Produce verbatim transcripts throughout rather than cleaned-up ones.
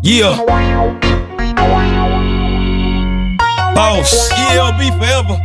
Yeah. Boss. E L B forever.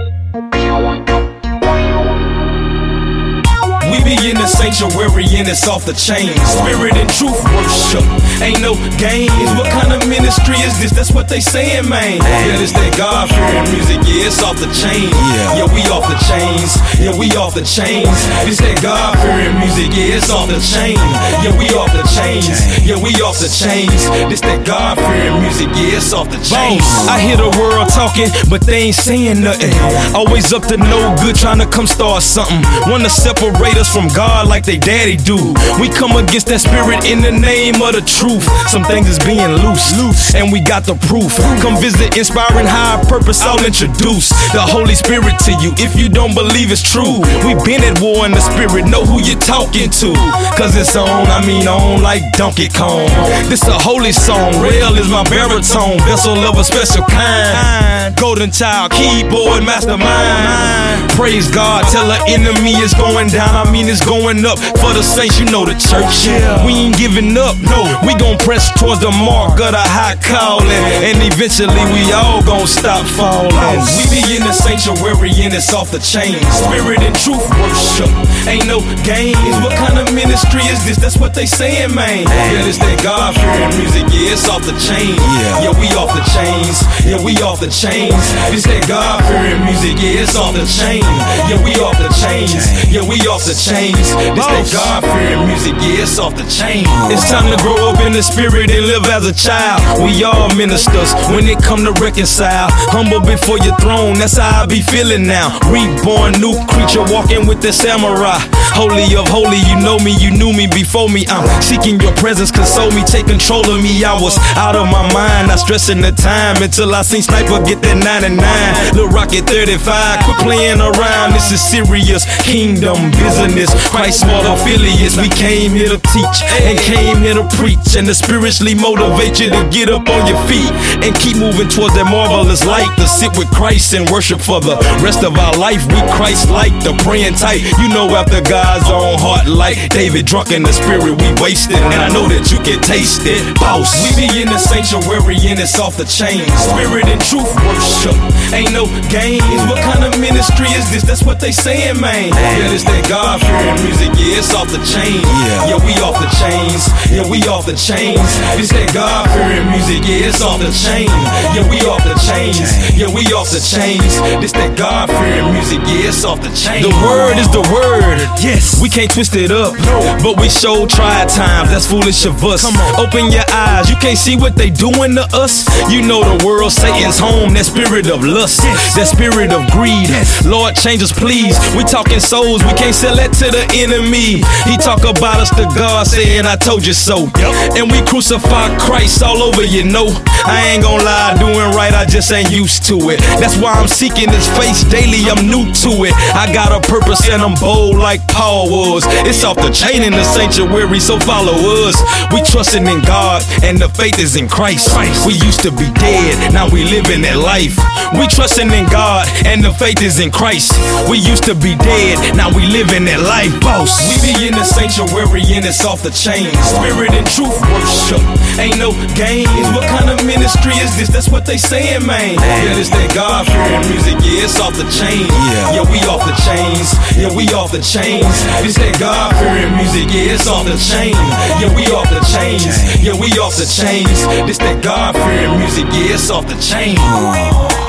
We be in the sanctuary and it's off the chain. Spirit and truth worship, ain't no games. What kind of ministry is this? That's what they saying, man. Yeah, this that God-fearing music, yeah, it's off the chain. Yeah, we off the chains, yeah, we off the chains. This that God-fearing music, yeah, it's off the chain. Yeah, we off the chains, yeah, we off the chains. This that God-fearing music, yeah, it's off the chains. I hear the world talking, but they ain't saying nothing. Always up to no good, trying to come start something. Wanna separate us from God like they daddy do. We come against that spirit in the name of the truth. Some things is being loose, loose, and we got the proof. Come visit Inspiring High Purpose, I'll introduce the Holy Spirit to you if you don't believe it's true. We been at war in the spirit, know who you're talking to. Cause it's on, I mean on like Donkey Kong. This a holy song, real is my baritone. Vessel of a special kind, golden child, keyboard mastermind. Praise God, tell the enemy it's going down, I mean it's going up. For the saints, you know the church, we ain't giving up, no. We gon' press towards the mark of the high calling, and eventually we all gon' stop falling. We be in the sanctuary and it's off the chain. Spirit and truth worship, ain't no games. What kind of ministry is this? That's what they saying, man. Yeah, this that God-fearing music, yeah, it's off the chain. Yeah, we off the chains, yeah, we off the chains. This that God-fearing music, yeah, it's off the chain. Yeah, we off the chains, yeah, we off the chains. This that God-fearing music, yeah, it's off the chain. It's time to grow up in the spirit and live as a child. We all ministers when it come to reconcile. Humble before your throne, that's how I be feeling now. Reborn, new creature, walking with the samurai. Holy of holy, you know me, you knew me before me. I'm seeking your presence, console me, take control of me. I was out of my mind, not stressing the time until I seen Sniper get that ninety-nine. Lil Rocket thirty-five, quit playing around, this is serious kingdom business. Christ small affiliates, we came here to teach and came here to preach, and to spiritually motivate you to get up on your feet and keep moving towards that marvelous light, to sit with Christ and worship for the rest of our life. We Christ-like, the praying tight, you know, after God's own heart, like David drunk in the spirit, we wasted, and I know that you can taste it. Boss, we be in the sanctuary and it's off the chain. Spirit and truth worship, ain't no games. What kind of ministry is this? That's what they saying, man. Yeah, this that God-fearing music, yeah, it's off the chain. Yeah, we off the chains, yeah, we off the chains. This that God-fearing music, yeah, it's off the chain. Yeah, we off the chains, yeah, we off the chains. This that God-fearing music, yeah, it's off the chain. The word is the word, yes, we can't twist it up, no. But we show tried times, that's foolish of us. Come on, open your eyes, you can't see what they doing to us. You know the world, Satan's home, that spirit of lust, yes. That spirit of greed, yes. Lord, change us please. We talking souls, we can't sell that to the enemy. He talk about us to God, saying I told you so. Yep. And we crucify Christ all over, you know. I ain't gon' lie, doing right, I just ain't used to it. That's why I'm seeking his face daily, I'm new to it. I got a purpose and I'm bold like Paul was. It's off the chain in the sanctuary, so follow us. We trusting in God and the faith is in Christ. We used to be dead, now we living that life. We trusting in God and the faith is in Christ. We used to be dead, now we living that life. Boss, we be in the sanctuary and it's off the chain. Spirit and truth worship, ain't no games. What kind of ministry is this? That's what they saying, man. Yeah, this that God-fearing music, yeah, it's off the chain. Yeah, we off the chains, yeah, we off the chains. This that God-fearing music, yeah, it's off the chain. Yeah, we off the chains, yeah, we off the chains. This that God-fearing music, yeah, it's off the chain.